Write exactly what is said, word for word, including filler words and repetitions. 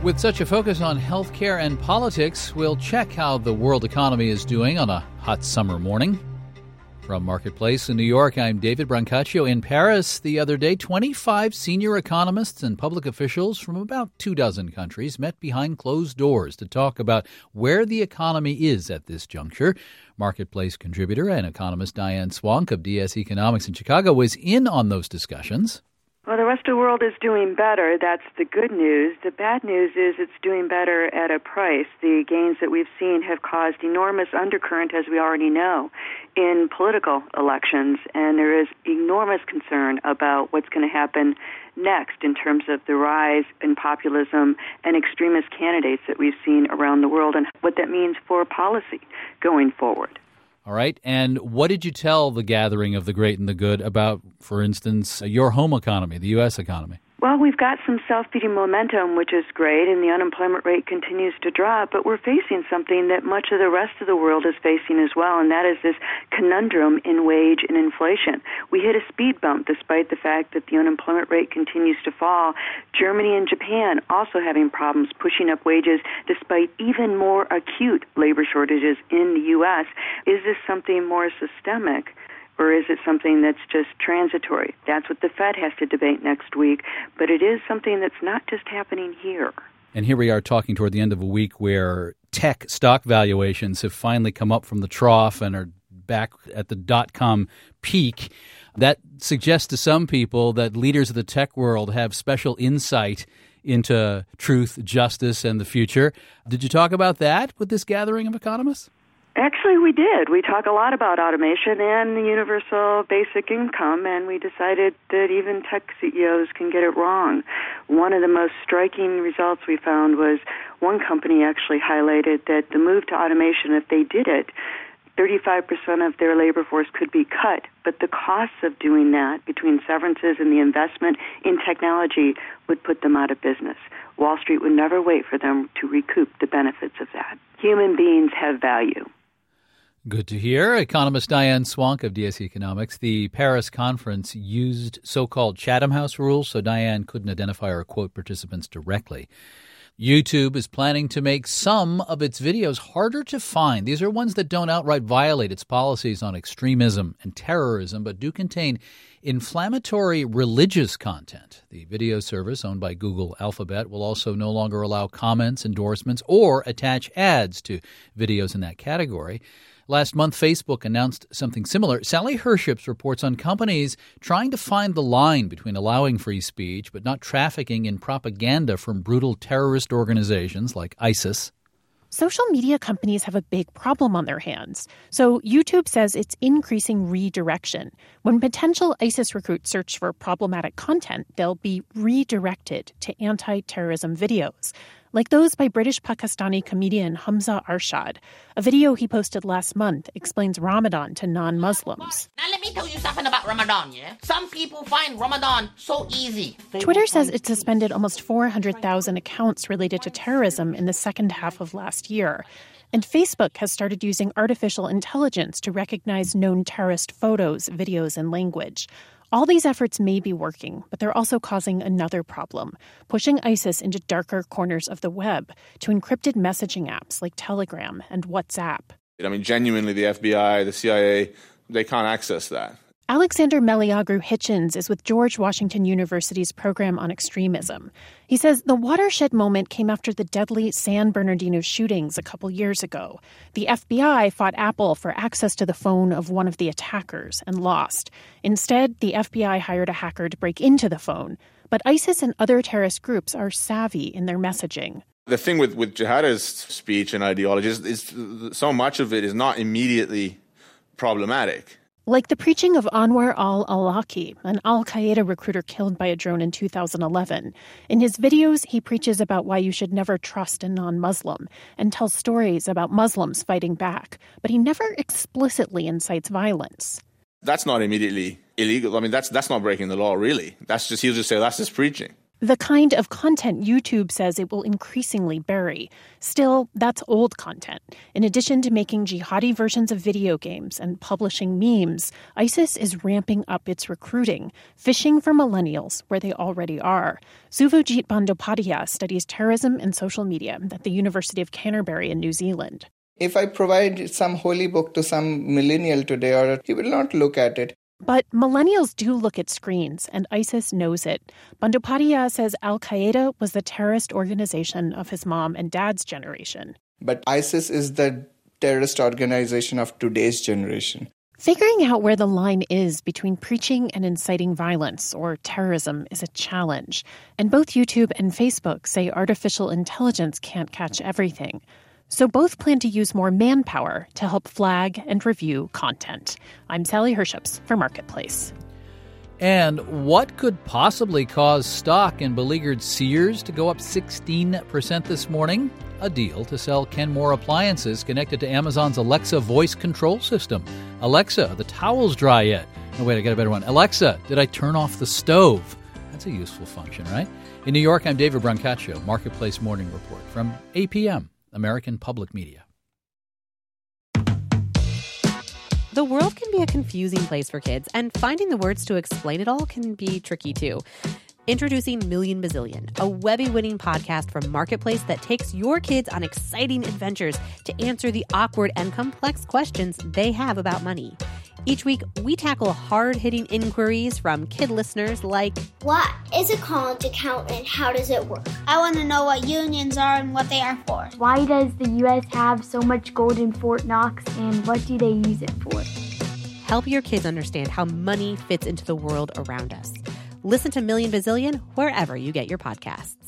With such a focus on healthcare and politics, we'll check how the world economy is doing on a hot summer morning. From Marketplace in New York, I'm David Brancaccio. In Paris the other day, twenty-five senior economists and public officials from about two dozen countries met behind closed doors to talk about where the economy is at this juncture. Marketplace contributor and economist Diane Swonk of D S Economics in Chicago was in on those discussions. Well, the rest of the world is doing better. That's the good news. The bad news is it's doing better at a price. The gains that we've seen have caused enormous undercurrent, as we already know, in political elections, and there is enormous concern about what's going to happen next in terms of the rise in populism and extremist candidates that we've seen around the world and what that means for policy going forward. All right. And what did you tell the gathering of the great and the good about, for instance, your home economy, the U S economy? Well, we've got some self-feeding momentum, which is great, and the unemployment rate continues to drop, but we're facing something that much of the rest of the world is facing as well, and that is this conundrum in wage and inflation. We hit a speed bump despite the fact that the unemployment rate continues to fall. Germany and Japan also having problems pushing up wages despite even more acute labor shortages in the U S. Is this something more systemic? Or is it something that's just transitory? That's what the Fed has to debate next week. But it is something that's not just happening here. And here we are talking toward the end of a week where tech stock valuations have finally come up from the trough and are back at the dot-com peak. That suggests to some people that leaders of the tech world have special insight into truth, justice, and the future. Did you talk about that with this gathering of economists? Actually, we did. We talk a lot about automation and the universal basic income, and we decided that even tech C E Os can get it wrong. One of the most striking results we found was one company actually highlighted that the move to automation, if they did it, thirty-five percent of their labor force could be cut, but the costs of doing that between severances and the investment in technology would put them out of business. Wall Street would never wait for them to recoup the benefits of that. Human beings have value. Good to hear. Economist Diane Swonk of D S Economics. The Paris conference used so-called Chatham House rules, so Diane couldn't identify or quote participants directly. YouTube is planning to make some of its videos harder to find. These are ones that don't outright violate its policies on extremism and terrorism, but do contain inflammatory religious content. The video service owned by Google Alphabet will also no longer allow comments, endorsements, or attach ads to videos in that category. Last month, Facebook announced something similar. Sally Herships reports on companies trying to find the line between allowing free speech but not trafficking in propaganda from brutal terrorist organizations like ISIS. Social media companies have a big problem on their hands. So YouTube says it's increasing redirection. When potential ISIS recruits search for problematic content, they'll be redirected to anti-terrorism videos, like those by British-Pakistani comedian Hamza Arshad. A video he posted last month explains Ramadan to non-Muslims. Now let me tell you something about Ramadan, yeah? Some people find Ramadan so easy. Twitter says it suspended almost four hundred thousand accounts related to terrorism in the second half of last year. And Facebook has started using artificial intelligence to recognize known terrorist photos, videos, and language. All these efforts may be working, but they're also causing another problem, pushing ISIS into darker corners of the web to encrypted messaging apps like Telegram and WhatsApp. I mean, genuinely, the F B I, the C I A, they can't access that. Alexander Meliagru Hitchens is with George Washington University's program on extremism. He says the watershed moment came after the deadly San Bernardino shootings a couple years ago. The F B I fought Apple for access to the phone of one of the attackers and lost. Instead, the F B I hired a hacker to break into the phone. But ISIS and other terrorist groups are savvy in their messaging. The thing with, with jihadist speech and ideology is, is so much of it is not immediately problematic. Like the preaching of Anwar al-Awlaki, an al-Qaeda recruiter killed by a drone in two thousand eleven. In his videos, he preaches about why you should never trust a non-Muslim and tells stories about Muslims fighting back, but he never explicitly incites violence. That's not immediately illegal. I mean, that's that's not breaking the law, really. That's just, he'll just say that's his preaching. The kind of content YouTube says it will increasingly bury. Still, that's old content. In addition to making jihadi versions of video games and publishing memes, ISIS is ramping up its recruiting, fishing for millennials where they already are. Suvojit Bandyopadhyay studies terrorism and social media at the University of Canterbury in New Zealand. If I provide some holy book to some millennial today, or he will not look at it. But millennials do look at screens, and ISIS knows it. Bandyopadhyay says Al-Qaeda was the terrorist organization of his mom and dad's generation. But ISIS is the terrorist organization of today's generation. Figuring out where the line is between preaching and inciting violence or terrorism is a challenge. And both YouTube and Facebook say artificial intelligence can't catch everything. So both plan to use more manpower to help flag and review content. I'm Sally Herships for Marketplace. And what could possibly cause stock in beleaguered Sears to go up sixteen percent this morning? A deal to sell Kenmore appliances connected to Amazon's Alexa voice control system. Alexa, the towel's dry yet? No, wait, I got a better one. Alexa, did I turn off the stove? That's a useful function, right? In New York, I'm David Brancaccio, Marketplace Morning Report from A P M. American Public Media. The world can be a confusing place for kids, and finding the words to explain it all can be tricky too. Introducing Million Bazillion, a Webby-winning podcast from Marketplace that takes your kids on exciting adventures to answer the awkward and complex questions they have about money. Each week, we tackle hard-hitting inquiries from kid listeners like, what is a college account and how does it work? I want to know what unions are and what they are for. Why does the U S have so much gold in Fort Knox and what do they use it for? Help your kids understand how money fits into the world around us. Listen to Million Bazillion wherever you get your podcasts.